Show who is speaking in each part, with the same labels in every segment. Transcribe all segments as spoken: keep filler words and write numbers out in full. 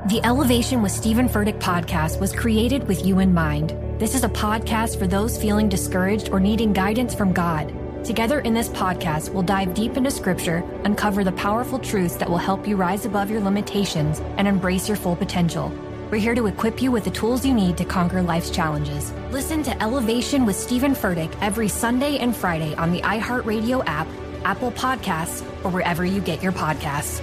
Speaker 1: The Elevation with Stephen Furtick podcast was created with you in mind. This is a podcast for those feeling discouraged or needing guidance from God. Together in this podcast, we'll dive deep into Scripture, uncover the powerful truths that will help you rise above your limitations and embrace your full potential. We're here to equip you with the tools you need to conquer life's challenges. Listen to Elevation with Stephen Furtick every Sunday and Friday on the iHeartRadio app, Apple Podcasts, or wherever you get your podcasts.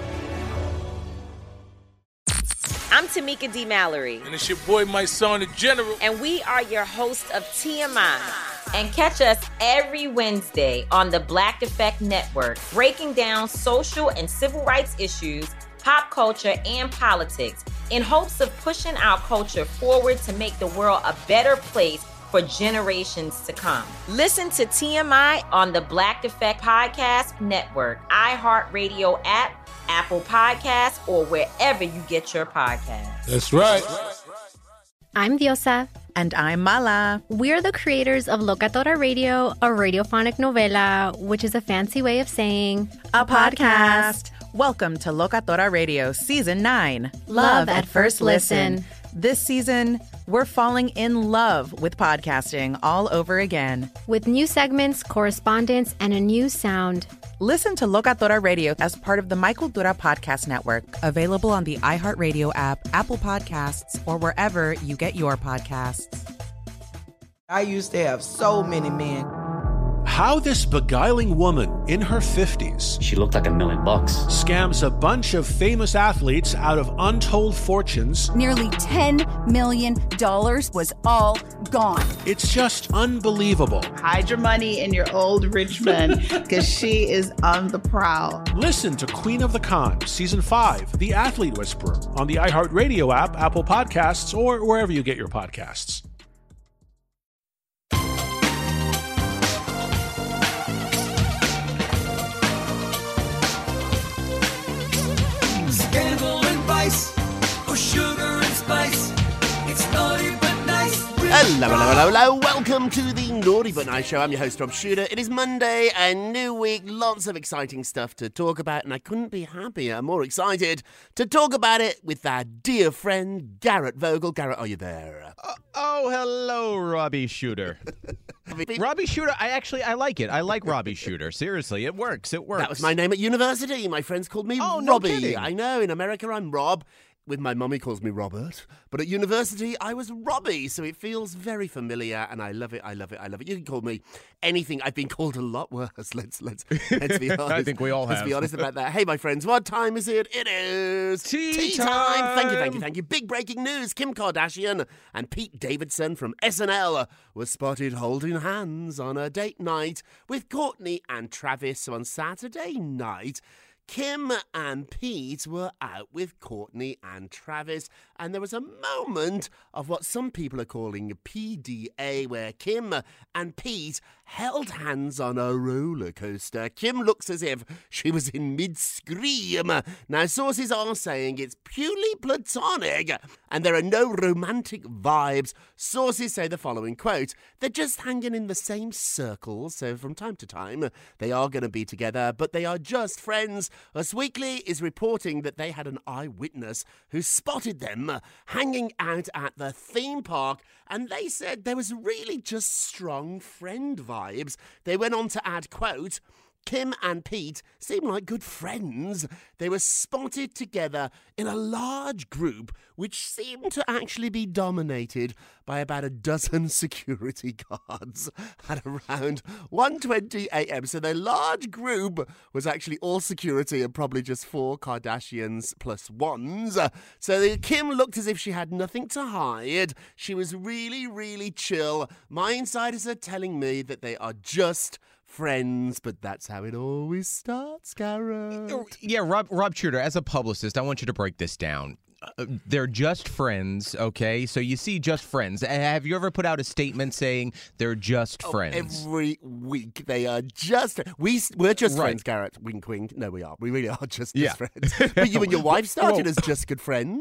Speaker 2: I'm Tamika D. Mallory.
Speaker 3: And it's your boy, my son, the General.
Speaker 2: And we are your hosts of T M I. And catch us every Wednesday on the Black Effect Network, breaking down social and civil rights issues, pop culture, and politics in hopes of pushing our culture forward to make the world a better place for generations to come. Listen to T M I on the Black Effect Podcast Network, iHeartRadio app, Apple Podcasts, or wherever you get your podcasts.
Speaker 3: That's right.
Speaker 4: I'm Diosa.
Speaker 5: And I'm Mala.
Speaker 4: We're the creators of Locatora Radio, a radiophonic novela, which is a fancy way of saying
Speaker 5: a podcast. Welcome to Locatora Radio Season nine.
Speaker 4: Love at First Listen.
Speaker 5: This season, we're falling in love with podcasting all over again.
Speaker 4: With new segments, correspondence, and a new sound.
Speaker 5: Listen to Locatora Radio as part of the My Cultura Podcast Network, available on the iHeartRadio app, Apple Podcasts, or wherever you get your podcasts.
Speaker 6: I used to have so many men.
Speaker 7: How this beguiling woman in her fifties,
Speaker 8: she looked like a million bucks,
Speaker 7: scams a bunch of famous athletes out of untold fortunes.
Speaker 9: Nearly ten million dollars was all gone.
Speaker 7: It's just unbelievable.
Speaker 10: Hide your money in your old rich man, because she is on the prowl.
Speaker 7: Listen to Queen of the Con, Season five, The Athlete Whisperer, on the iHeartRadio app, Apple Podcasts, or wherever you get your podcasts.
Speaker 11: Scandal and vice, or sugar and spice. It's naughty but nice.
Speaker 12: Hello, hello, hello, hello. Welcome to the Naughty But Nice Show. I'm your host, Rob Shooter. It is Monday, a new week, lots of exciting stuff to talk about, and I couldn't be happier, more excited to talk about it with our dear friend, Garrett Vogel. Garrett, are you there?
Speaker 13: Uh, oh, hello, Robbie Shooter. Robbie Shooter, I actually, I like it. I like Robbie Shooter. Seriously, it works. It works.
Speaker 12: That was my name at university. My friends called me
Speaker 13: oh,
Speaker 12: Robbie.
Speaker 13: No kidding.
Speaker 12: I know, in America I'm Rob. With my mummy calls me Robert, but at university I was Robbie, so it feels very familiar, and I love it. I love it. I love it. You can call me anything. I've been called a lot worse. Let's let's let's be honest.
Speaker 13: I think we all have.
Speaker 12: Let's be honest about that. Hey, my friends, what time is it? It is
Speaker 13: tea,
Speaker 12: tea time. time. Thank you, thank you, thank you. Big breaking news: Kim Kardashian and Pete Davidson from S N L were spotted holding hands on a date night with Courtney and Travis on Saturday night. Kim and Pete were out with Courtney and Travis, and there was a moment of what some people are calling P D A, where Kim and Pete held hands on a roller coaster. Kim looks as if she was in mid-scream. Now, sources are saying it's purely platonic, and there are no romantic vibes. Sources say the following, quote, "They're just hanging in the same circle, so from time to time they are going to be together, but they are just friends." Us Weekly is reporting that they had an eyewitness who spotted them hanging out at the theme park, and they said there was really just strong friend vibes. They went on to add, quote, "Kim and Pete seem like good friends. They were spotted together in a large group which seemed to actually be dominated by about a dozen security guards at around one twenty a.m. So their large group was actually all security and probably just four Kardashians plus ones. So Kim looked as if she had nothing to hide. She was really, really chill. My insiders are telling me that they are just friends, but that's how it always starts, Garrett.
Speaker 13: Yeah, Rob, Rob Shooter, as a publicist, I want you to break this down. Uh, they're just friends, okay? So you see just friends. Have you ever put out a statement saying they're just
Speaker 12: oh,
Speaker 13: friends?
Speaker 12: Every week they are just... We, we're just
Speaker 13: right.
Speaker 12: friends, Garrett. Wink, wink. No, we are. We really are just,
Speaker 13: yeah.
Speaker 12: just friends. But you and your wife started well, as just good friends.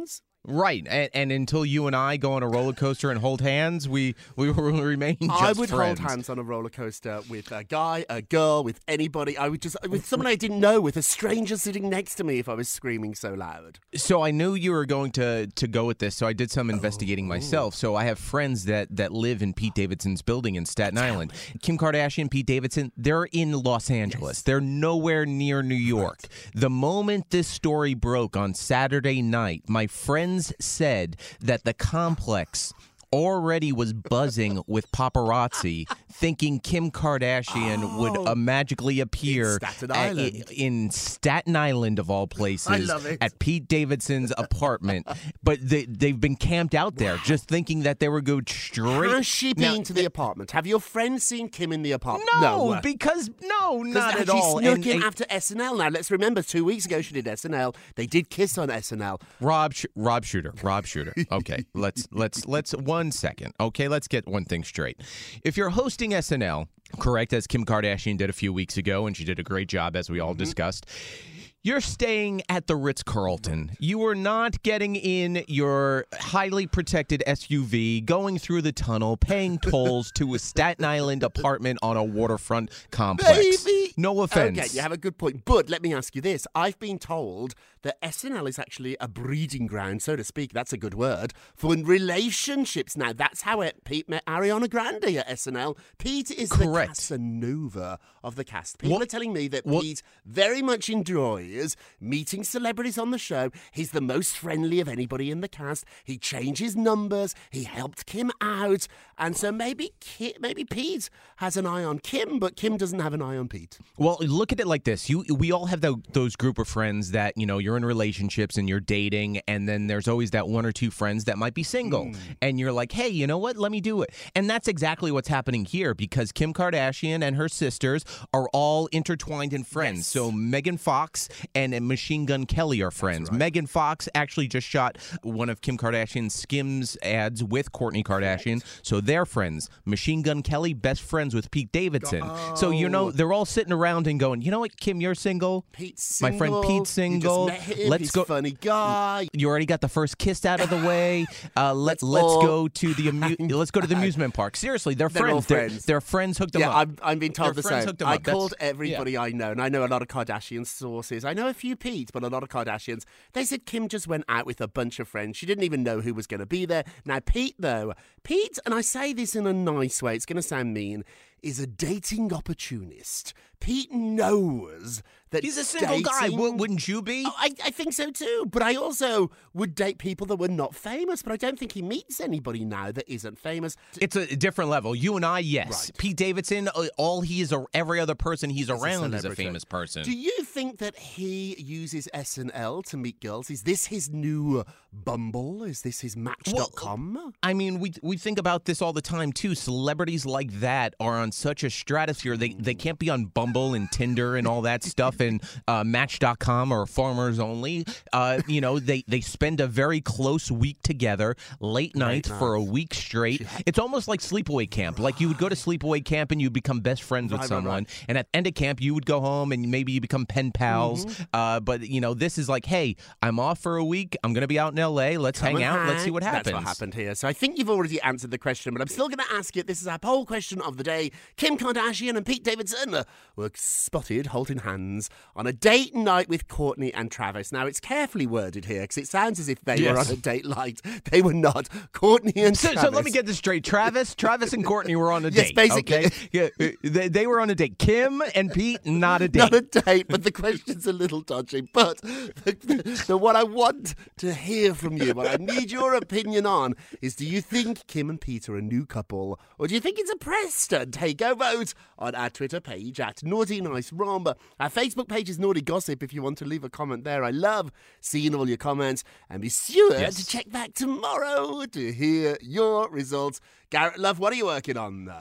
Speaker 13: Right, and, and until you and I go on a roller coaster and hold hands, we, we will remain just
Speaker 12: I would
Speaker 13: friends.
Speaker 12: hold hands on a roller coaster with a guy, a girl, with anybody. I would just, with someone I didn't know, with a stranger sitting next to me if I was screaming so loud.
Speaker 13: So I knew you were going to, to go with this, so I did some investigating
Speaker 12: Oh.
Speaker 13: myself. So I have friends that, that live in Pete Davidson's building in Staten Island. Kim Kardashian, Pete Davidson, they're in Los Angeles. Yes. They're nowhere near New York. Right. The moment this story broke on Saturday night, my friends said that the complex already was buzzing with paparazzi, thinking Kim Kardashian oh, would uh, magically appear
Speaker 12: in Staten Island.
Speaker 13: At, in Staten Island of all places,
Speaker 12: I love it.
Speaker 13: At Pete Davidson's apartment. But they, they've been camped out there, wow. just thinking that they were going straight.
Speaker 12: Has she been
Speaker 13: now,
Speaker 12: to the apartment? Have your friends seen Kim in the apartment?
Speaker 13: No, no. because no, not at
Speaker 12: she
Speaker 13: all.
Speaker 12: She snuck
Speaker 13: and,
Speaker 12: in
Speaker 13: and,
Speaker 12: after S N L. Now let's remember, two weeks ago she did S N L. They did kiss on S N L.
Speaker 13: Rob, Sh- Rob Shooter, Rob Shooter. Okay, let's let's let's one second. Okay, let's get one thing straight. If you're hosting S N L, correct, as Kim Kardashian did a few weeks ago, and she did a great job, as we all mm-hmm. discussed, you're staying at the Ritz-Carlton. You are not getting in your highly protected S U V, going through the tunnel, paying tolls to a Staten Island apartment on a waterfront complex.
Speaker 12: Baby.
Speaker 13: No offense.
Speaker 12: Okay, you have a good point. But let me ask you this. I've been told that S N L is actually a breeding ground, so to speak, that's a good word, for relationships. Now, that's how it, Pete met Ariana Grande at S N L. Pete is
Speaker 13: Correct.
Speaker 12: the Casanova of the cast. People
Speaker 13: what?
Speaker 12: are telling me that
Speaker 13: what?
Speaker 12: Pete very much enjoys meeting celebrities on the show. He's the most friendly of anybody in the cast. He changes numbers. He helped Kim out. And so maybe Ki- maybe Pete has an eye on Kim, but Kim doesn't have an eye on Pete.
Speaker 13: Well, look at it like this. You, we all have the, those group of friends that, you know, you're in relationships and you're dating, and then there's always that one or two friends that might be single. Mm. And you're like, hey, you know what? Let me do it. And that's exactly what's happening here, because Kim Kardashian and her sisters are all intertwined in friends. Yes. So Megan Fox and Machine Gun Kelly are friends. Right. Megan Fox actually just shot one of Kim Kardashian's Skims ads with Kourtney Kardashian. Right. So they're friends. Machine Gun Kelly, best friends with Pete Davidson. Oh. So, you know, they're all sitting around and going, you know what, Kim, you're single.
Speaker 12: Pete's single.
Speaker 13: My friend Pete's single.
Speaker 12: You just met him.
Speaker 13: Let's
Speaker 12: He's
Speaker 13: go.
Speaker 12: a funny guy.
Speaker 13: You already got the first kiss out of the way. Uh, let, let's let's go to the amu- let's go to the amusement park. Seriously, they're,
Speaker 12: they're
Speaker 13: friends.
Speaker 12: friends.
Speaker 13: They're, they're friends hooked them
Speaker 12: yeah,
Speaker 13: up.
Speaker 12: I'm, I'm being told
Speaker 13: their
Speaker 12: the
Speaker 13: friends
Speaker 12: same.
Speaker 13: Hooked them
Speaker 12: I
Speaker 13: up.
Speaker 12: called
Speaker 13: That's,
Speaker 12: everybody
Speaker 13: yeah.
Speaker 12: I know, and I know a lot of Kardashian sources. I know a few Pete, but a lot of Kardashians. They said Kim just went out with a bunch of friends. She didn't even know who was going to be there. Now, Pete, though, Pete, and I say this in a nice way, it's going to sound mean, is a dating opportunist. Pete knows that
Speaker 13: he's a single
Speaker 12: dating,
Speaker 13: guy. W- wouldn't you be?
Speaker 12: Oh, I, I think so too. But I also would date people that were not famous. But I don't think he meets anybody now that isn't famous.
Speaker 13: It's a different level. You and I, yes.
Speaker 12: Right.
Speaker 13: Pete Davidson, all he is, a, every other person he's it's around a is a famous person.
Speaker 12: Do you think that he uses S N L to meet girls? Is this his new Bumble? Is this his Match dot com?
Speaker 13: Well, I mean, we we think about this all the time too. Celebrities like that are on such a stratosphere. They they can't be on Bumble and Tinder and all that stuff and uh, Match dot com or Farmers Only. Uh, you know, they, they spend a very close week together, late night nice. for a week straight. It's almost like sleepaway camp. Like you would go to sleepaway camp and you'd become best friends with right, someone. Right, right. And at the end of camp, you would go home and maybe you become pen pals. Mm-hmm. Uh, but, you know, this is like, hey, I'm off for a week. I'm going to be out in L A. Let's Come hang out. Hang. Let's see what happens.
Speaker 12: That's what happened here. So I think you've already answered the question, but I'm still going to ask it. This is our poll question of the day. Kim Kardashian and Pete Davidson were spotted holding hands on a date night with Kourtney and Travis. Now, it's carefully worded here because it sounds as if they yes. were on a date night. They were not. Kourtney and
Speaker 13: so,
Speaker 12: Travis.
Speaker 13: So let me get this straight. Travis, Travis and Kourtney were on a
Speaker 12: yes,
Speaker 13: date.
Speaker 12: Basically.
Speaker 13: Okay? Yeah, they, they were on a date. Kim and Pete, not a date.
Speaker 12: Not a date, but the question's a little dodgy. But the, the, the, what I want to hear from you, what I need your opinion on, is do you think Kim and Pete are a new couple, or do you think it's a press stunt? Hey, go vote on our Twitter page at Naughty Nice Romb. Our Facebook page is Naughty Gossip if you want to leave a comment there. I love seeing all your comments. And be sure yes. to check back tomorrow to hear your results. Garrett Love, what are you working on there?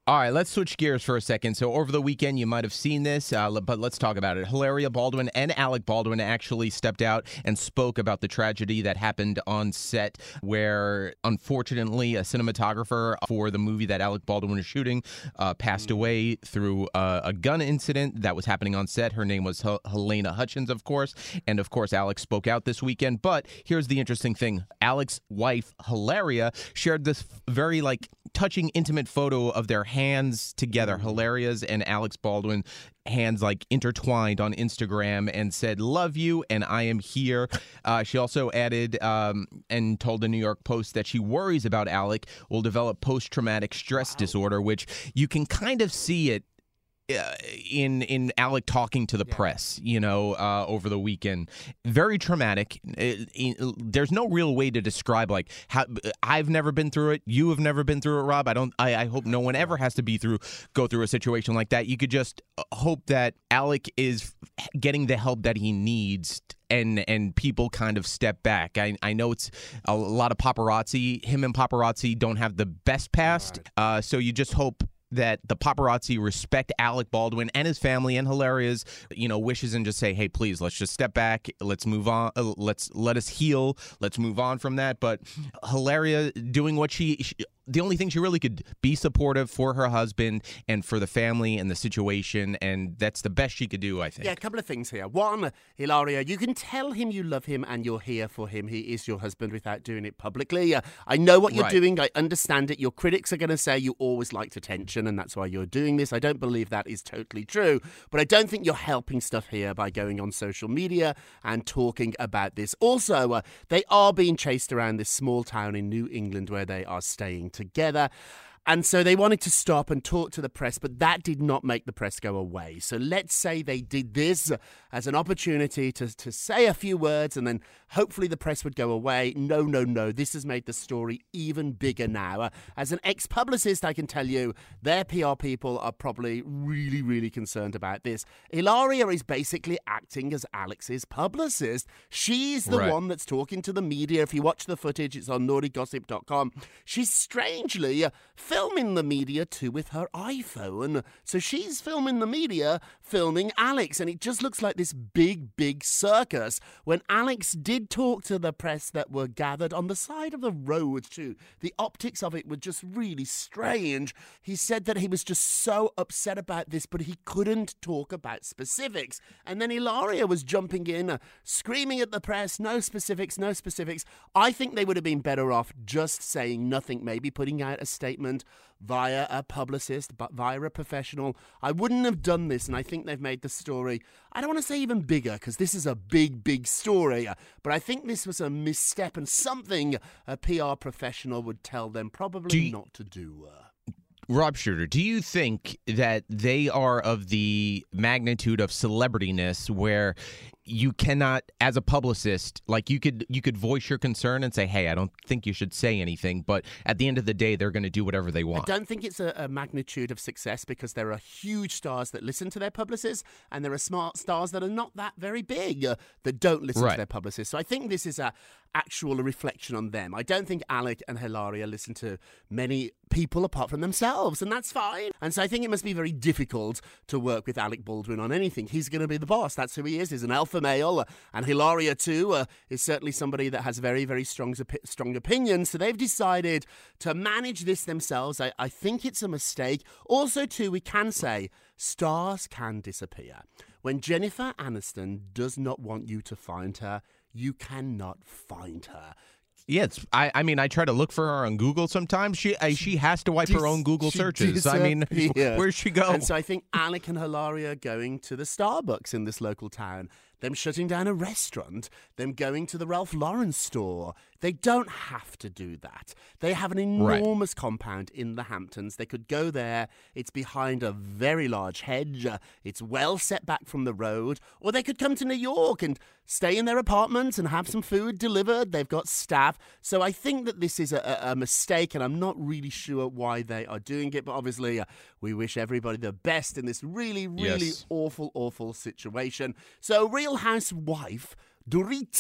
Speaker 13: All right, let's switch gears for a second. So over the weekend, you might have seen this, uh, but let's talk about it. Hilaria Baldwin and Alec Baldwin actually stepped out and spoke about the tragedy that happened on set where, unfortunately, a cinematographer for the movie that Alec Baldwin was shooting uh, passed away through uh, a gun incident that was happening on set. Her name was H- Helena Hutchins, of course. And, of course, Alex spoke out this weekend. But here's the interesting thing. Alex's wife, Hilaria, shared this very, like, touching, intimate photo of their hands together, Hilaria's and Alex Baldwin, hands like intertwined on Instagram, and said, "Love you, and I am here." Uh, she also added um, and told the New York Post that she worries about Alec will develop post-traumatic stress wow. disorder, which you can kind of see it Uh, in in Alec talking to the yeah. press, you know, uh, over the weekend. Very traumatic. It, it, there's no real way to describe, like, how I've never been through it. You have never been through it, Rob. I don't. I, I hope no one ever has to be through go through a situation like that. You could just hope that Alec is getting the help that he needs, and and people kind of step back. I, I know it's a lot of paparazzi. Him and paparazzi don't have the best past, right. uh, so you just hope that the paparazzi respect Alec Baldwin and his family and Hilaria's, you know, wishes, and just say, hey, please, let's just step back. Let's move on. Uh, let's let us heal. Let's move on from that. But Hilaria doing what she, she the only thing she really could be supportive for her husband and for the family and the situation, and that's the best she could do, I think.
Speaker 12: Yeah, a couple of things here. One, Hilaria, you can tell him you love him and you're here for him. He is your husband without doing it publicly. Uh, I know what you're right. doing. I understand it. Your critics are going to say you always liked attention and that's why you're doing this. I don't believe that is totally true, but I don't think you're helping stuff here by going on social media and talking about this. Also, uh, they are being chased around this small town in New England where they are staying together. And so they wanted to stop and talk to the press, but that did not make the press go away. So let's say they did this as an opportunity to, to say a few words and then hopefully the press would go away. No, no, no. This has made the story even bigger now. Uh, as an ex-publicist, I can tell you their P R people are probably really, really concerned about this. Hilaria is basically acting as Alex's publicist. She's the
Speaker 13: right.
Speaker 12: one that's talking to the media. If you watch the footage, it's on naughty gossip dot com. She's strangely... Uh, filming the media too with her iPhone. So she's filming the media, filming Alex, and it just looks like this big, big circus. When Alex did talk to the press that were gathered on the side of the road too, the optics of it were just really strange. He said that he was just so upset about this, but he couldn't talk about specifics. And then Hilaria was jumping in, uh, screaming at the press, no specifics, no specifics. I think they would have been better off just saying nothing, maybe putting out a statement via a publicist, but via a professional. I wouldn't have done this, and I think they've made the story, I don't want to say even bigger, because this is a big, big story, but I think this was a misstep and something a P R professional would tell them probably you, not to do. Uh.
Speaker 13: Rob Shuter, do you think that they are of the magnitude of celebrityness where you cannot, as a publicist, like you could you could voice your concern and say, hey, I don't think you should say anything, but at the end of the day, they're going to do whatever they want?
Speaker 12: I don't think it's a, a magnitude of success because there are huge stars that listen to their publicists and there are smart stars that are not that very big uh, that don't listen
Speaker 13: right.
Speaker 12: to their publicists. So I think this is a actual reflection on them. I don't think Alec and Hilaria listen to many people apart from themselves, and that's fine. And so I think it must be very difficult to work with Alec Baldwin on anything. He's going to be the boss. That's who he is. He's an alpha male, and Hilaria too uh, is certainly somebody that has very, very strong, strong opinions. So they've decided to manage this themselves. I, I think it's a mistake. Also, too, we can say stars can disappear. When Jennifer Aniston does not want you to find her, you cannot find her.
Speaker 13: Yeah, it's, I, I mean, I try to look for her on Google sometimes. She I, she has to wipe
Speaker 12: Dis-
Speaker 13: her own Google
Speaker 12: she
Speaker 13: searches. I mean, where'd she go?
Speaker 12: And so I think Alec and Hilaria going to the Starbucks in this local town, them shutting down a restaurant, them going to the Ralph Lauren store. They don't have to do that. They have an enormous right. compound in the Hamptons. They could go there. It's behind a very large hedge. It's well set back from the road. Or they could come to New York and stay in their apartments and have some food delivered. They've got staff. So I think that this is a, a mistake, and I'm not really sure why they are doing it. But obviously, uh, we wish everybody the best in this really, really
Speaker 13: yes.
Speaker 12: awful, awful situation. So Real Housewife Dorit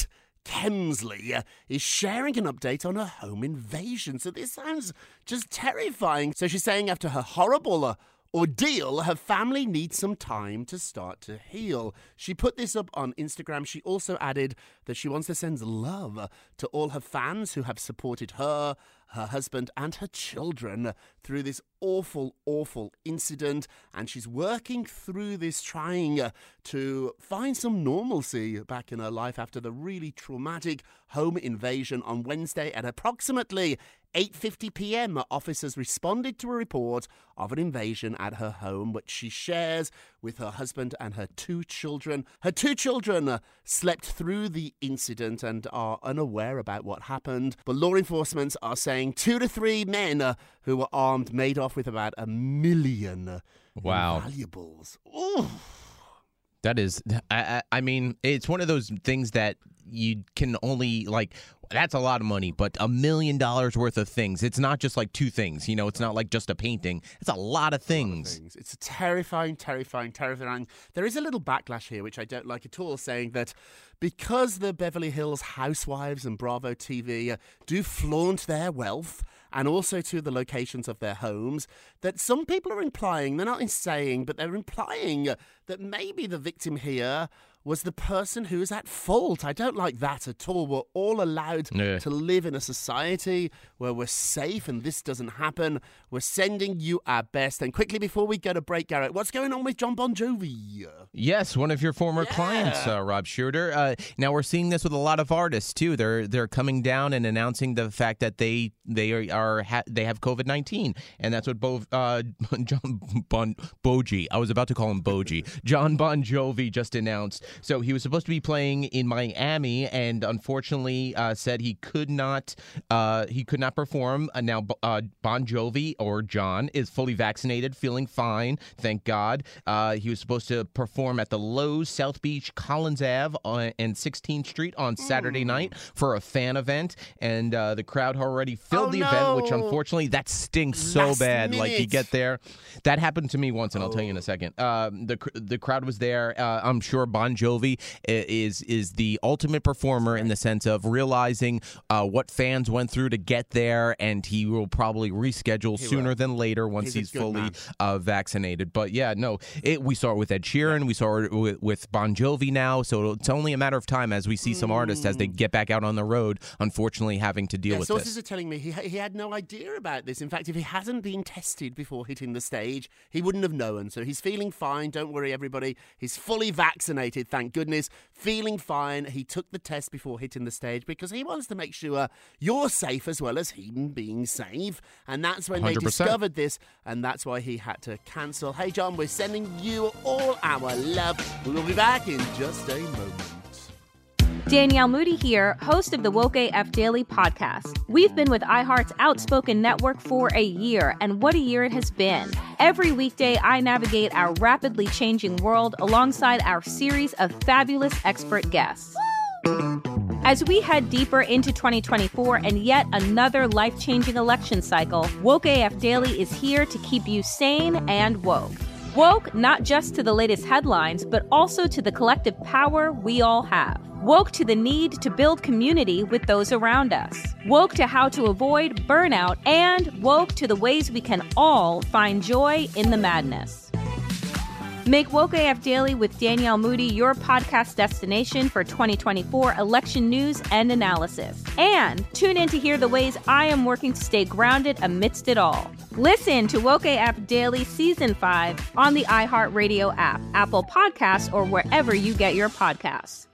Speaker 12: Kemsley, uh, is sharing an update on her home invasion. So this sounds just terrifying. So she's saying after her horrible uh, ordeal, her family needs some time to start to heal. She put this up on Instagram. She also added that she wants to send love to all her fans who have supported her, her husband, and her children through this awful, awful incident. And she's working through this, trying to find some normalcy back in her life after the really traumatic home invasion on Wednesday at approximately eight fifty p.m. Officers responded to a report of an invasion at her home, which she shares with her husband and her two children. Her two children uh, slept through the incident and are unaware about what happened. But law enforcement are saying two to three men uh, who were armed made off with about a million uh,
Speaker 13: wow.
Speaker 12: valuables. Ooh.
Speaker 13: That is, I, I mean, it's one of those things that you can only, like, that's a lot of money, but a million dollars worth of things. It's not just like two things, you know, it's not like just a painting. It's a lot of things.
Speaker 12: Lot of things. It's a terrifying, terrifying, terrifying. There is a little backlash here, which I don't like at all, saying that because the Beverly Hills Housewives and Bravo T V uh, do flaunt their wealth, and also to the locations of their homes, that some people are implying, they're not saying, but they're implying that maybe the victim here was the person who is at fault. I don't like that at all. We're all allowed yeah. to live in a society where we're safe and this doesn't happen. We're sending you our best. And quickly before we go to break, Garrett, what's going on with Jon Bon Jovi?
Speaker 13: Yes, one of your former yeah. clients, uh, Rob Schroeder. Uh, now we're seeing this with a lot of artists too. They're they're coming down and announcing the fact that they they are ha- they have COVID nineteen, and that's what Bo uh, John Bon Boji. I was about to call him Boji. Jon Bon Jovi just announced. So he was supposed to be playing in Miami, and unfortunately uh, said he could not uh, he could not perform. Uh, now uh, Bon Jovi, or John, is fully vaccinated, feeling fine, thank God. Uh, he was supposed to perform at the Lowe's South Beach Collins Avenue on, and sixteenth Street on Saturday mm. night for a fan event, and uh, the crowd already filled
Speaker 12: oh,
Speaker 13: the
Speaker 12: no.
Speaker 13: event, which unfortunately that stinks so
Speaker 12: Last
Speaker 13: bad.
Speaker 12: minute.
Speaker 13: Like you get there, that happened to me once, and
Speaker 12: oh.
Speaker 13: I'll tell you in a second. Uh, the the crowd was there. Uh, I'm sure Bon Jovi is is the ultimate performer in the sense of realizing uh, what fans went through to get there, and he will probably reschedule he sooner will. than later once he's, he's fully uh, vaccinated. But yeah, no, it, we saw it with Ed Sheeran, yeah. we saw it with, with Bon Jovi now, so it's only a matter of time as we see some mm. artists as they get back out on the road, unfortunately having to deal
Speaker 12: yeah,
Speaker 13: with
Speaker 12: sources
Speaker 13: this.
Speaker 12: Sources are telling me he, he had no idea about this. In fact, if he hasn't been tested before hitting the stage, he wouldn't have known. So he's feeling fine. Don't worry, everybody. He's fully vaccinated, thank goodness. Feeling fine. He took the test before hitting the stage because he wants to make sure you're safe as well as him being safe. And that's when one hundred percent they discovered this, and that's why he had to cancel. Hey, John, we're sending you all our love. We will be back in just a moment.
Speaker 8: Danielle Moody here, host of the Woke A F Daily podcast. We've been with iHeart's Outspoken Network for a year, and what a year it has been. Every weekday, I navigate our rapidly changing world alongside our series of fabulous expert guests. As we head deeper into twenty twenty-four and yet another life-changing election cycle, Woke A F Daily is here to keep you sane and woke. Woke not just to the latest headlines, but also to the collective power we all have. Woke to the need to build community with those around us. Woke to how to avoid burnout, and woke to the ways we can all find joy in the madness. Make Woke A F Daily with Danielle Moody your podcast destination for twenty twenty-four election news and analysis. And tune in to hear the ways I am working to stay grounded amidst it all. Listen to Woke A F Daily Season five on the iHeartRadio app, Apple Podcasts, or wherever you get your podcasts.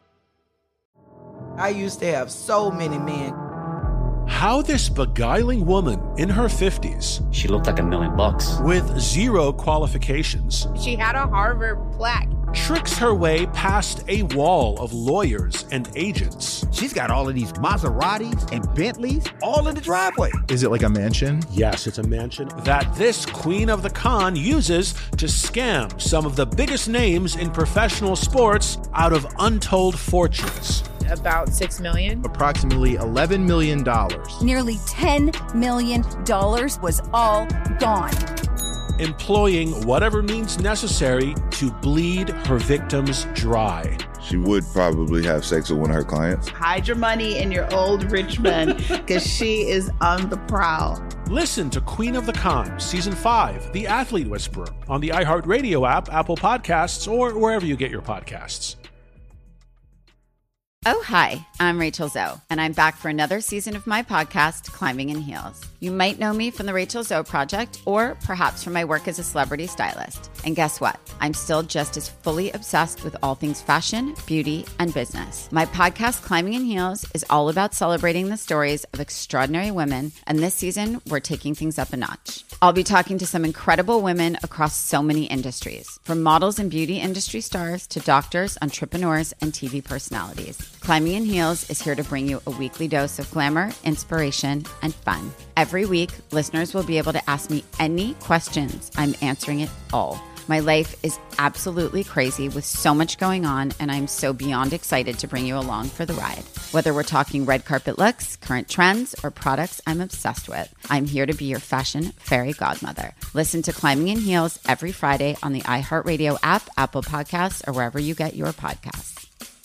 Speaker 6: I used to have so many men.
Speaker 7: How this beguiling woman in her fifties,
Speaker 14: she looked like a million bucks,
Speaker 7: with zero qualifications,
Speaker 15: she had a Harvard plaque,
Speaker 7: tricks her way past a wall of lawyers and agents.
Speaker 16: She's got all of these Maseratis and Bentleys all in the driveway.
Speaker 17: Is it like a mansion?
Speaker 7: Yes, it's a mansion that this queen of the con uses to scam some of the biggest names in professional sports out of untold fortunes.
Speaker 15: About six million dollars.
Speaker 17: Approximately eleven million dollars.
Speaker 9: Nearly ten million dollars was all gone.
Speaker 7: Employing whatever means necessary to bleed her victims dry.
Speaker 14: she would probably have sex with one of her clients.
Speaker 10: Hide your money in your old rich man because she is on the prowl.
Speaker 7: Listen to Queen of the Con, Season five, The Athlete Whisperer, on the iHeartRadio app, Apple Podcasts, or wherever you get your podcasts.
Speaker 18: Oh, hi, I'm Rachel Zoe, and I'm back for another season of my podcast, Climbing in Heels. You might know me from the Rachel Zoe Project, or perhaps from my work as a celebrity stylist. And guess what? I'm still just as fully obsessed with all things fashion, beauty, and business. My podcast, Climbing in Heels, is all about celebrating the stories of extraordinary women, and this season, we're taking things up a notch. I'll be talking to some incredible women across so many industries, from models and beauty industry stars to doctors, entrepreneurs, and T V personalities. Climbing in Heels is here to bring you a weekly dose of glamour, inspiration, and fun. Every week, listeners will be able to ask me any questions. I'm answering it all. My life is absolutely crazy with so much going on, and I'm so beyond excited to bring you along for the ride. Whether we're talking red carpet looks, current trends, or products I'm obsessed with, I'm here to be your fashion fairy godmother. Listen to Climbing in Heels every Friday on the iHeartRadio app, Apple Podcasts, or wherever you get your podcasts.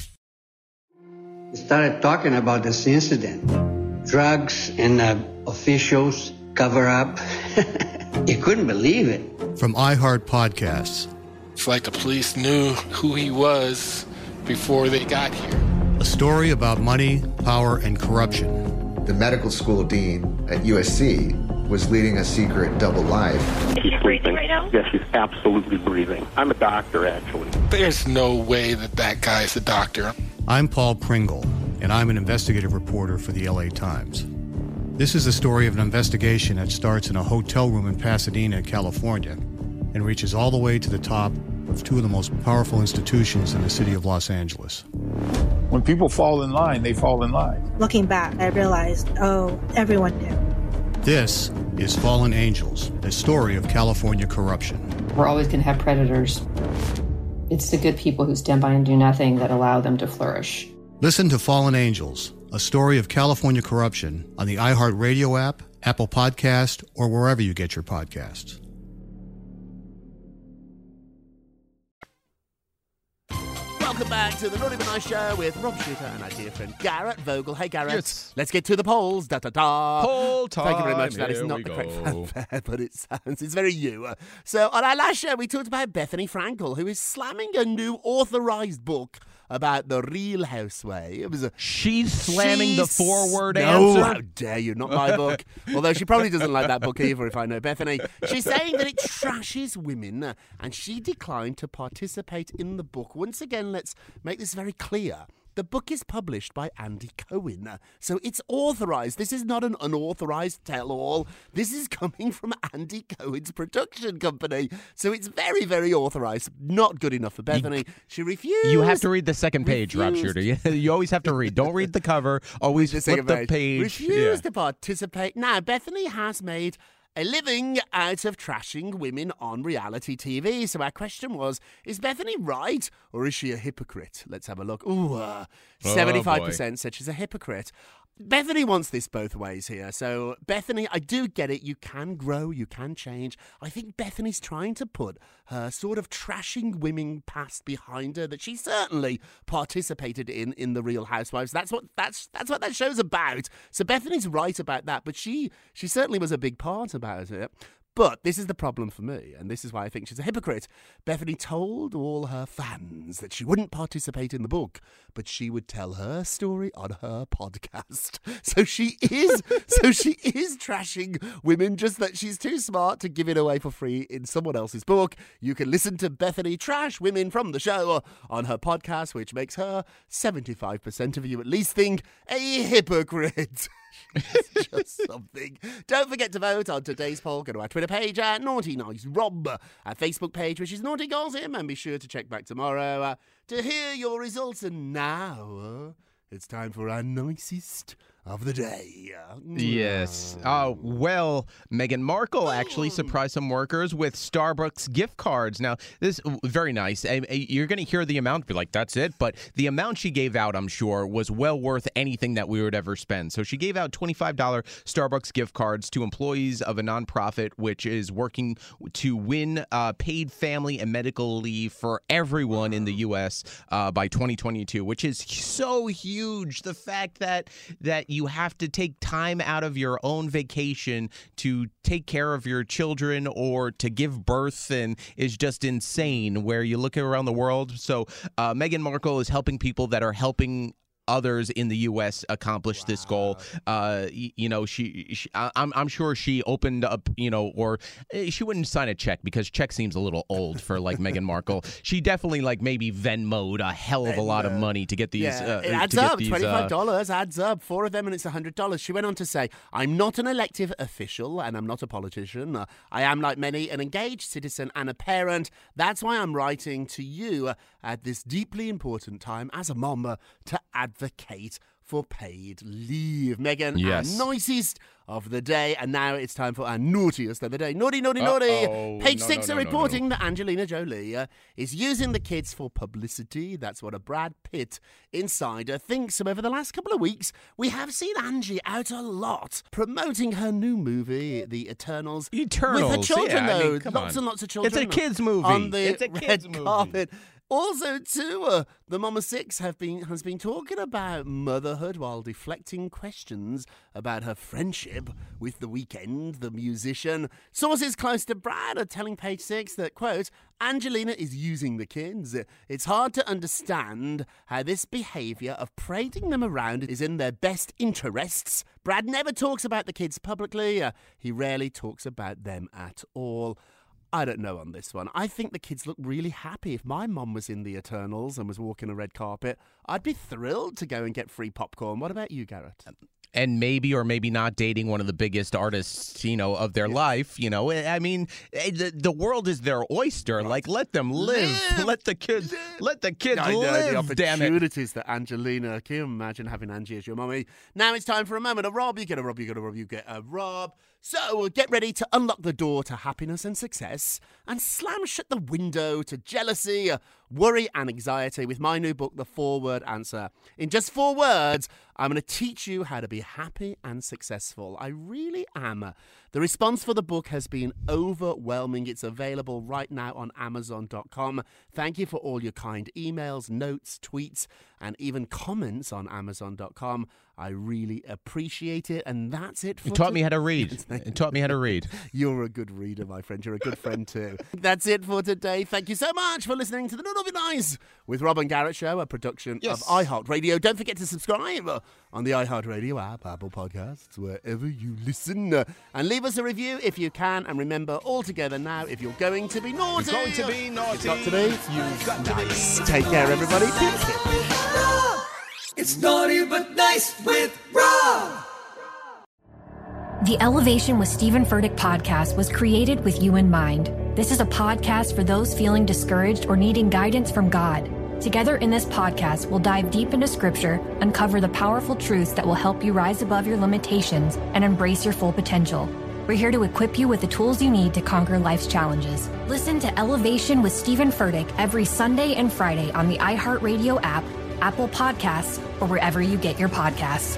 Speaker 19: We started talking about this incident. Drugs and uh, officials cover up. You couldn't believe it.
Speaker 20: From iHeart Podcasts.
Speaker 3: It's like the police knew who he was before they got here.
Speaker 20: A story about money, power, and corruption.
Speaker 21: The medical school dean at U S C was leading a secret double life.
Speaker 22: She's breathing right now? Yes, she's absolutely breathing. I'm a doctor, actually.
Speaker 3: There's no way that that guy's a doctor.
Speaker 20: I'm Paul Pringle, and I'm an investigative reporter for the L A Times. This is the story of an investigation that starts in a hotel room in Pasadena, California, and reaches all the way to the top of two of the most powerful institutions in the city of Los Angeles.
Speaker 23: When people fall in line, they fall in line.
Speaker 24: Looking back, I realized, oh, everyone knew.
Speaker 20: This is Fallen Angels, a story of California corruption.
Speaker 25: We're always going to have predators. It's the good people who stand by and do nothing that allow them to flourish.
Speaker 20: Listen to Fallen Angels, a story of California corruption on the iHeartRadio app, Apple Podcast, or wherever you get your podcasts.
Speaker 12: Welcome back to the Naughty But Nice Show with Rob Shooter and our dear friend Garrett Vogel. Hey, Garrett.
Speaker 13: Yes.
Speaker 12: Let's get to the polls. Da da da.
Speaker 13: Poll time.
Speaker 12: Thank you very much. That is
Speaker 13: Here
Speaker 12: not
Speaker 13: we
Speaker 12: the correct
Speaker 13: go.
Speaker 12: fanfare, but it sounds, it's very you. So on our last show, we talked about Bethany Frankel, who is slamming a new authorized book about the Real Housewives. It was a,
Speaker 13: she's slamming
Speaker 12: she's,
Speaker 13: the forward
Speaker 12: no,
Speaker 13: answer.
Speaker 12: How dare you? Not my book. Although she probably doesn't like that book either, if I know Bethany. She's saying that it trashes women, uh, and she declined to participate in the book. Once again, let's make this very clear. The book is published by Andy Cohen, uh, so it's authorized. This is not an unauthorized tell-all. This is coming from Andy Cohen's production company, so it's very, very authorized. Not good enough for Bethany. You, she refused.
Speaker 13: You have to read the second page, Rob Shooter. You, you always have to read. Don't read the cover. Always
Speaker 12: the
Speaker 13: flip the page. page.
Speaker 12: Refused
Speaker 13: yeah.
Speaker 12: to participate. Now, Bethany has made a living out of trashing women on reality T V. So our question was, is Bethany right or is she a hypocrite? Let's have a look. Ooh, uh, seventy-five percent said she's a hypocrite. Bethany wants this both ways here. So, Bethany, I do get it. You can grow, you can change. I think Bethany's trying to put her sort of trashing women past behind her that she certainly participated in in the Real Housewives. That's what that's that's what that show's about. So Bethany's right about that, but she she certainly was a big part about it. But this is the problem for me, and this is why I think she's a hypocrite. Bethany told all her fans that she wouldn't participate in the book, but she would tell her story on her podcast. So she is, so she is trashing women, just that she's too smart to give it away for free in someone else's book. You can listen to Bethany trash women from the show on her podcast, which makes her seventy-five percent of you at least think a hypocrite. It's just something. Don't forget to vote on today's poll. Go to our Twitter page at Naughty Nice Rob, our Facebook page, which is Naughty Gossip, and be sure to check back tomorrow uh, to hear your results. And now uh, it's time for our nicest of the day.
Speaker 13: Yes. Oh, well, Meghan Markle actually surprised some workers with Starbucks gift cards. Now, this is very nice. I- I- You're going to hear the amount, be like, that's it. But the amount she gave out, I'm sure, was well worth anything that we would ever spend. So she gave out twenty-five dollars Starbucks gift cards to employees of a nonprofit which is working to win uh, paid family and medical leave for everyone in the U S uh, by twenty twenty-two, which is so huge. The fact that that you have to take time out of your own vacation to take care of your children or to give birth and is just insane where you look around the world. So uh, Meghan Markle is helping people that are helping others in the U S accomplish wow. this goal. Uh, you, you know, she, she I'm, I'm sure she opened up, you know, or she wouldn't sign a check because check seems a little old for like Meghan Markle. She definitely like maybe Venmo'd a hell of a lot of money to get these.
Speaker 12: Yeah,
Speaker 13: uh,
Speaker 12: it adds up. These, twenty-five dollars uh, adds up. Four of them and it's one hundred dollars. She went on to say, I'm not an elective official and I'm not a politician. Uh, I am, like many, an engaged citizen and a parent. That's why I'm writing to you uh, at this deeply important time as a mom uh, to advocate for paid leave. Meghan,
Speaker 13: yes.
Speaker 12: our nicest of the day, and now it's time for our naughtiest of the day. Naughty, naughty, naughty.
Speaker 13: Uh-oh.
Speaker 12: Page
Speaker 13: no,
Speaker 12: six
Speaker 13: no,
Speaker 12: are
Speaker 13: no,
Speaker 12: reporting
Speaker 13: no, no.
Speaker 12: that Angelina Jolie uh, is using the kids for publicity. That's what a Brad Pitt insider thinks. So over the last couple of weeks, we have seen Angie out a lot promoting her new movie, The Eternals.
Speaker 13: Eternals,
Speaker 12: with her children,
Speaker 13: yeah, I
Speaker 12: though.
Speaker 13: mean, come
Speaker 12: Lots
Speaker 13: on.
Speaker 12: and lots of children.
Speaker 13: It's a kids' movie.
Speaker 12: On the
Speaker 13: It's a
Speaker 12: red
Speaker 13: kids' movie.
Speaker 12: carpet. Also, too, uh, the Mama Six have been has been talking about motherhood while deflecting questions about her friendship with The Weeknd, the musician. Sources close to Brad are telling Page Six that, quote, Angelina is using the kids. It's hard to understand how this behaviour of parading them around is in their best interests. Brad never talks about the kids publicly. Uh, he rarely talks about them at all. I don't know on this one. I think the kids look really happy. If my mum was in the Eternals and was walking a red carpet, I'd be thrilled to go and get free popcorn. What about you, Garrett?
Speaker 13: And maybe or maybe not dating one of the biggest artists, you know, of their yeah. life. You know, I mean, the, the world is their oyster. Right. Like, let them live. live. Let the kids, live. let the kids
Speaker 12: I know,
Speaker 13: live.
Speaker 12: The
Speaker 13: damn it!
Speaker 12: Opportunities that Angelina. Can you imagine having Angie as your mummy? Now it's time for a moment of Rob. You get a Rob. You get a Rob. You get a Rob. So get ready to unlock the door to happiness and success and slam shut the window to jealousy, worry and anxiety with my new book, The Four-Word Answer. In just four words, I'm going to teach you how to be happy and successful. I really am. The response for the book has been overwhelming. It's available right now on amazon dot com. Thank you for all your kind emails, notes, tweets, and even comments on amazon dot com. I really appreciate it. And that's it for
Speaker 13: You taught
Speaker 12: to-
Speaker 13: me how to read. You taught me how to read.
Speaker 12: You're a good reader, my friend. You're a good friend too. That's it for today. Thank you so much for listening to the Not Be Nice with Rob and Garrett Show, a production
Speaker 13: Yes.
Speaker 12: of iHeartRadio. Don't forget to subscribe on the iHeartRadio app, Apple Podcasts, wherever you listen. And leave us a review if you can. And remember, all together now, if you're going to be naughty.
Speaker 13: You're going to be naughty.
Speaker 12: You've got to be. You've got nice. To be. Take care, everybody.
Speaker 1: It's Naughty But Nice with Rob.
Speaker 2: The Elevation with Stephen Furtick podcast was created with you in mind. This is a podcast for those feeling discouraged or needing guidance from God. Together in this podcast, we'll dive deep into scripture, uncover the powerful truths that will help you rise above your limitations and embrace your full potential. We're here to equip you with the tools you need to conquer life's challenges. Listen to Elevation with Stephen Furtick every Sunday and Friday on the iHeartRadio app, Apple Podcasts, or wherever you get your podcasts.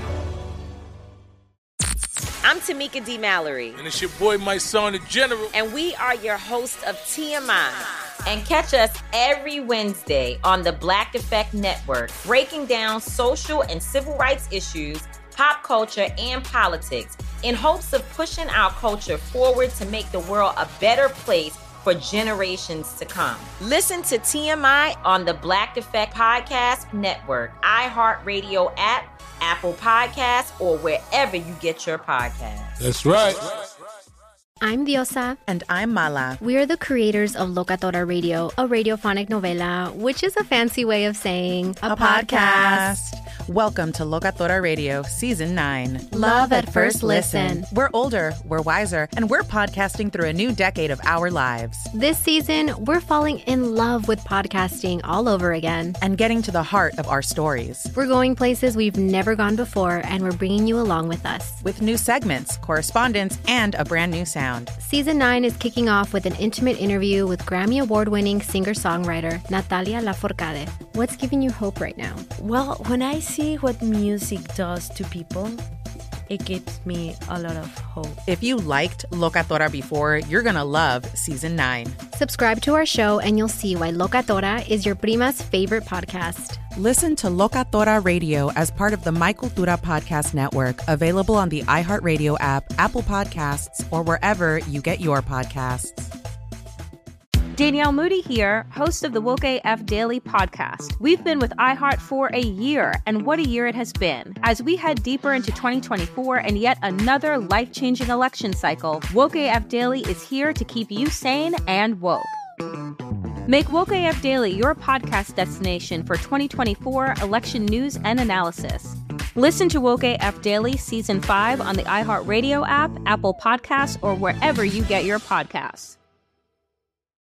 Speaker 4: I'm Tamika D. Mallory.
Speaker 5: And it's your boy, my son, the General.
Speaker 4: And we are your hosts of T M I. And catch us every Wednesday on the Black Effect Network, breaking down social and civil rights issues, pop culture, and politics in hopes of pushing our culture forward to make the world a better place for generations to come. Listen to T M I on the Black Effect Podcast Network, iHeartRadio app, Apple Podcasts, or wherever you get your podcasts.
Speaker 5: That's right.
Speaker 11: I'm Diosa.
Speaker 10: And I'm Mala.
Speaker 11: We are the creators of Locatora Radio, a radiophonic novela, which is a fancy way of saying
Speaker 10: a, a podcast. podcast.
Speaker 6: Welcome to Locatora Radio Season nine.
Speaker 11: Love at first listen.
Speaker 6: We're older, we're wiser, and we're podcasting through a new decade of our lives.
Speaker 11: This season, we're falling in love with podcasting all over again.
Speaker 6: And getting to the heart of our stories.
Speaker 11: We're going places we've never gone before, and we're bringing you along with us.
Speaker 6: With new segments, correspondence, and a brand new sound.
Speaker 11: Season nine is kicking off with an intimate interview with Grammy Award-winning singer-songwriter Natalia Lafourcade. What's giving you hope right now?
Speaker 8: Well, when I see what music does to people, it gives me a lot of hope.
Speaker 6: If you liked Locatora before, you're going to love Season nine.
Speaker 11: Subscribe to our show and you'll see why Locatora is your prima's favorite podcast.
Speaker 6: Listen to Locatora Radio as part of the My Cultura Podcast Network, available on the iHeartRadio app, Apple Podcasts, or wherever you get your podcasts.
Speaker 15: Danielle Moody here, host of the Woke A F Daily podcast. We've been with iHeart for a year, and what a year it has been. As we head deeper into twenty twenty-four and yet another life-changing election cycle, Woke A F Daily is here to keep you sane and woke. Make Woke A F Daily your podcast destination for twenty twenty-four election news and analysis. Listen to Woke A F Daily Season five on the iHeartRadio app, Apple Podcasts, or wherever you get your podcasts.